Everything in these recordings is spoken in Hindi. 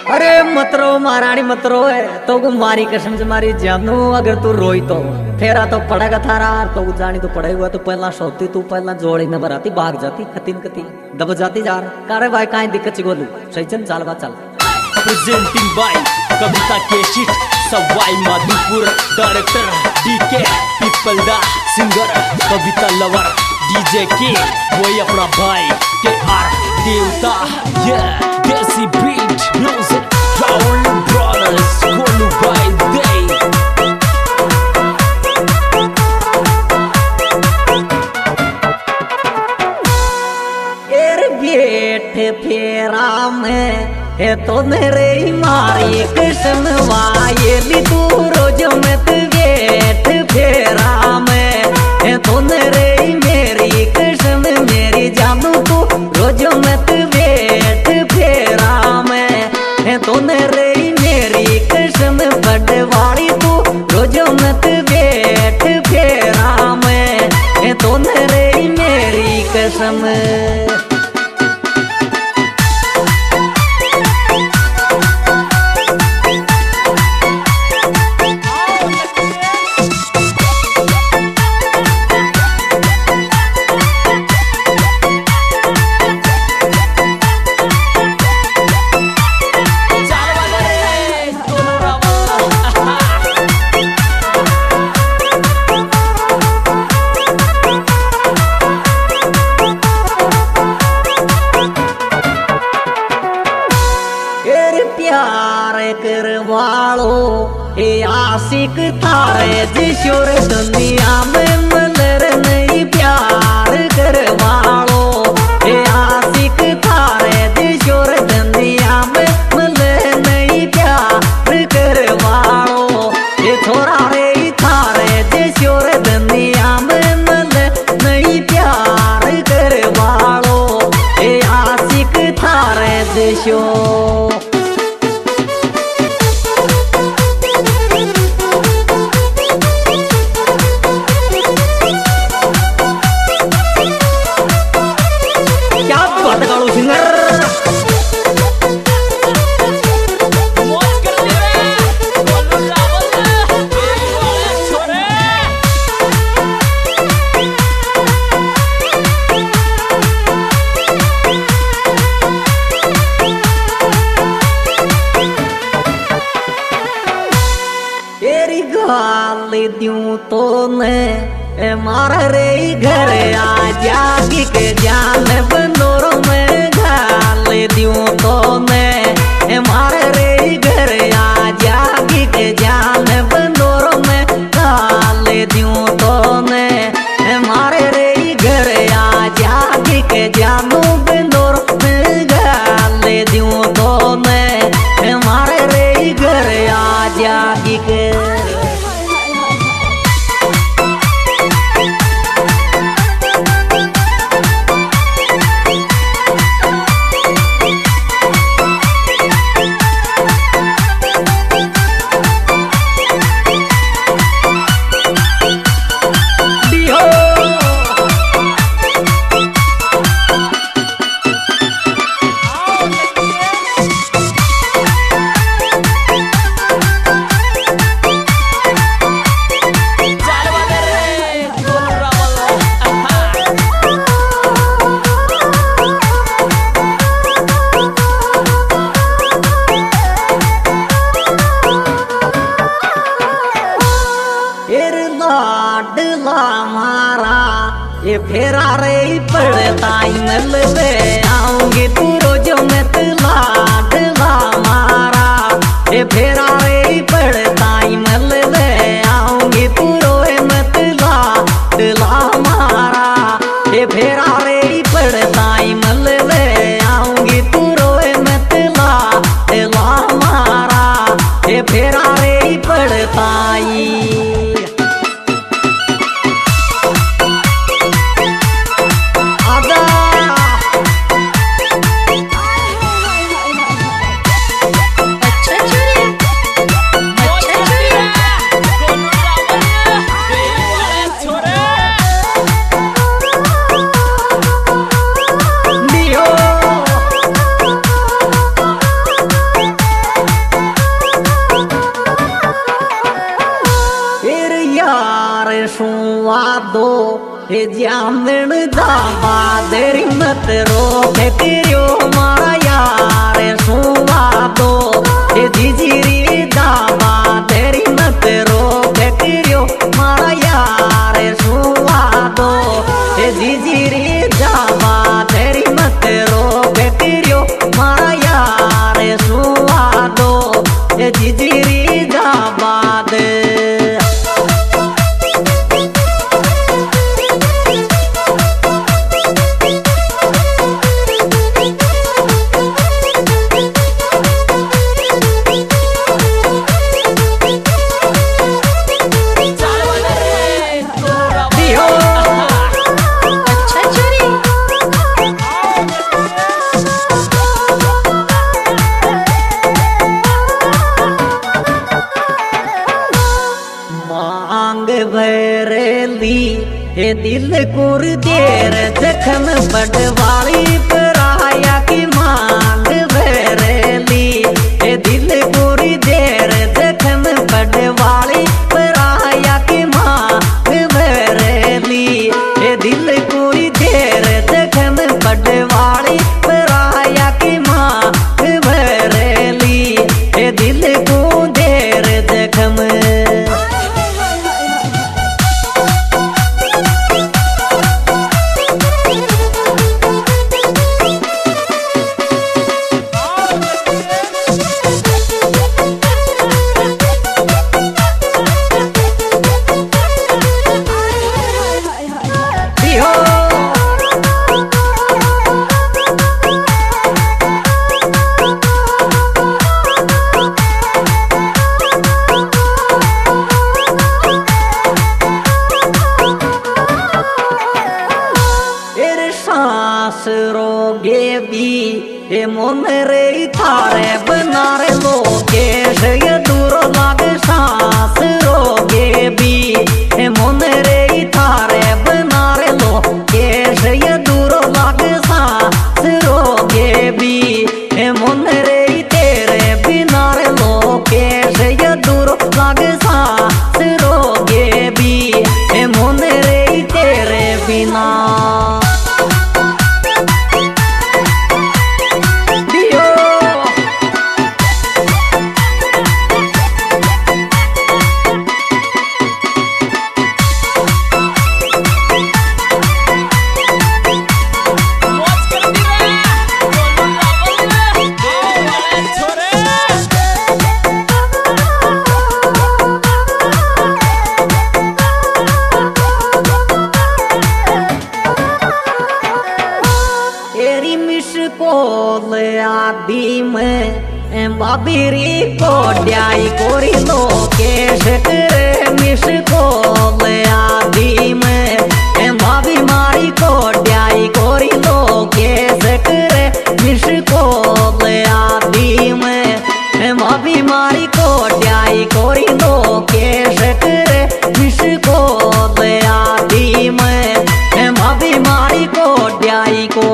अरे मत रो महारानी मत रो है तो मारी कसम से मारी जानू अगर तू रोई तो फेरा तो पड़ेगा थारा तो जानी तो पड़े हुआ तो पहला सोती तू पहला जोड़ी न भराती भाग जाती खतीन कती दब जाती जा कारे भाई काई दिक्कत चिगोलू सही चल चाल बा चल प्रेजेंटिंग बाय कविता केशिट सवाई माधोपुर डायरेक्टर डीके पीपल the singer Kavita lover DJ के वही अपना भाई के आर देवता ये देसी बीट म्यूजिक राहुल ब्रदर्स कोलू भाई दे बैठे फेरा में है तो मेरे मारी कृष्ण वायली तू रोज में तू बैठ फेरा में है तो मेरे मेरी कृष्ण मेरी जानू तू रोज में तू बैठ फेरा में है तो मेरे मेरी कृष्ण बड़वाड़ी तू रोज में तू बैठ फेरा में है तो मेरे मेरी कसम प्यार करवालो हे आशिक थारे जिशोर दुनिया में मलर नहीं प्यार करवालो हे आशिक थारे जिशोर दुनिया में मलर नहीं प्यार करवालो ये थोड़ा रे थारे जिशोर दुनिया में मलर नहीं प्यार करवालो हे आशिक थारे जिशो दूं तो ने मार रे घर आ जागी के जान बंदोरों में घाल दूं तो ने मार रे घर आ जागी के जान बंदोरों में घाल दूं तो ने मार रे घर आ जागी के जानू बंदोरों में घाल दूं तो ने मार रे घर आ जागी के हे जामण दावा देरी मत रोके तेरियो मारा यार सुवा दो हे जीजीरी दावा देरी मत रोके तेरियो मारा यार सुवा दो हे जीजीरी दावा देरी मत रोके तेरियो मारा यार सुवा दो हे जीजीरी दावा दे मांग भरेली हे दिल कुर देर जखम बड़वाली पराया की मांग भरेली हे दिल कुर देर जखम बड़वाली पराया की मांग भरेली हे दिल कुर देर जखम बड़वाली पराया की मांग भरेली हे दिल को देर जखम रोगे भी हे मन रे थारे बनारे लोगे ये दूर लाग सांस रोगे भी हे मन रे थारे बनारे लोगे ये दूर लाग सांस रोगे भी हे मन रे तेरे बिनारे लोगे ये दूर लाग सांस रोगे भी हे मन रे तेरे बिना आदि में बाबीरी को ड्याई कोरी लो केश करे मिश को आदि में भाभी मारी को ड्याई कोरी लो केश करे मिश को आदि में भाभी मारी को ड्याई कोरी लो केश करे मिश को आदि में भाभी मारी को ड्याई को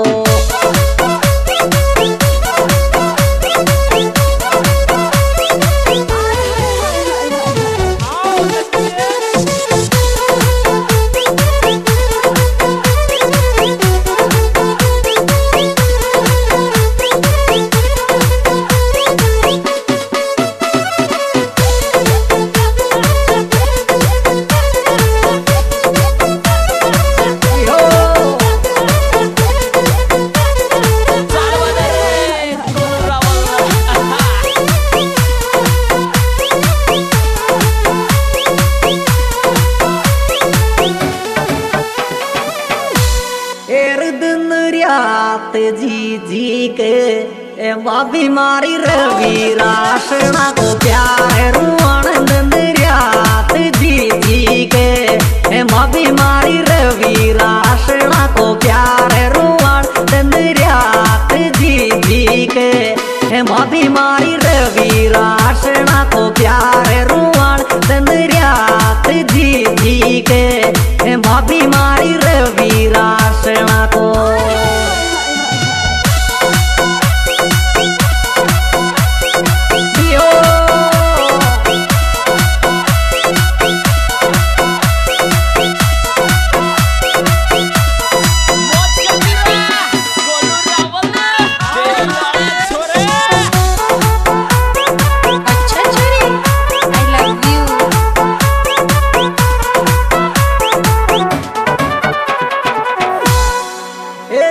जी जी के बाबी मारी रवि राशना को प्यार रुआन दंदरियात जी जी के बाबी मारी रवि राशना को प्यार रुआन दंदरियात जी जी के बाबी मारी रवि राशना को प्यार रुआन दंदरियात जी जी के बाबी मारी रवि राशना को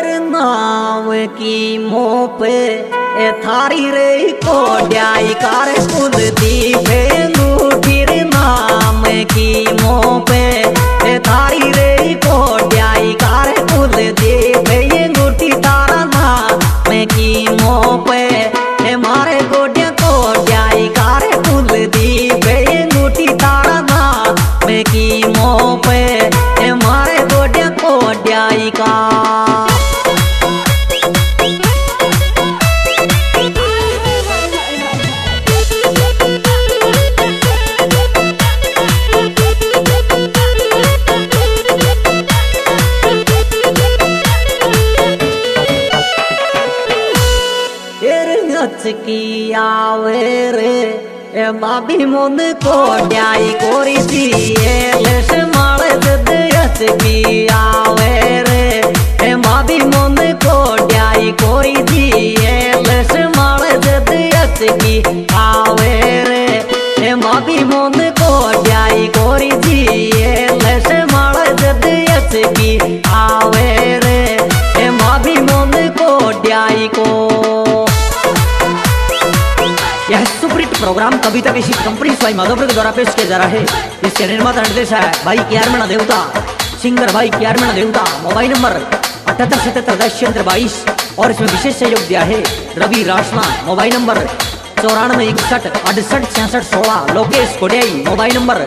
नाम की मोह पे ए थारी रे कोड्याई कार कुलदीप अंगूठीर नाम की मोह पे ए थारी रे कोड्याई कार कुलदीप अंगूठी तारा नाम की मोह पे ए मारे गोड्या कोड्याई कार कुलदीप अंगूठी तारा नाम की मोह पे ए मारे गोड्या कोड्याई का की आवे रे ए बाबी मुन कोड्याई कोरी दिए लेस मारे ददयस की आवे रे ए बाबी मुन कोड्याई कोरी दिए लेस मारे ददयस की आवे रे ए बाबी मुन कोड्याई कोरी दिए लेस मारे ददयस की आवे रे ए बाबी मुन कोड्याई को। यह सुपरहिट प्रोग्राम कविता की कंपनी स्वाई माधोपुर के द्वारा पेश किया जा रहा है। इसके निर्माता निर्देश है भाई क्यारमणा देवता, सिंगर भाई क्यारमणा देवता। मोबाइल नंबर 78771022 और इसमें विशेष सहयोग दिया है रवि राशना। Mobile number 9461686616। लोकेश कोडियाई। Mobile number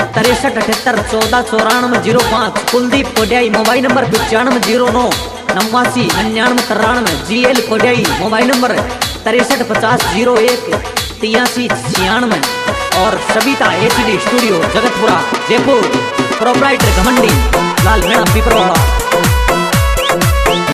637814149405। कुलदीप कोडियाई। Mobile number 9509 89 99 93। GL कोडियाई। Mobile number 635001 83 96। और Savita HD studio Jagatpura Jaipur. Proprietor Ghamandi Lal Meena पीपरवाड़ा।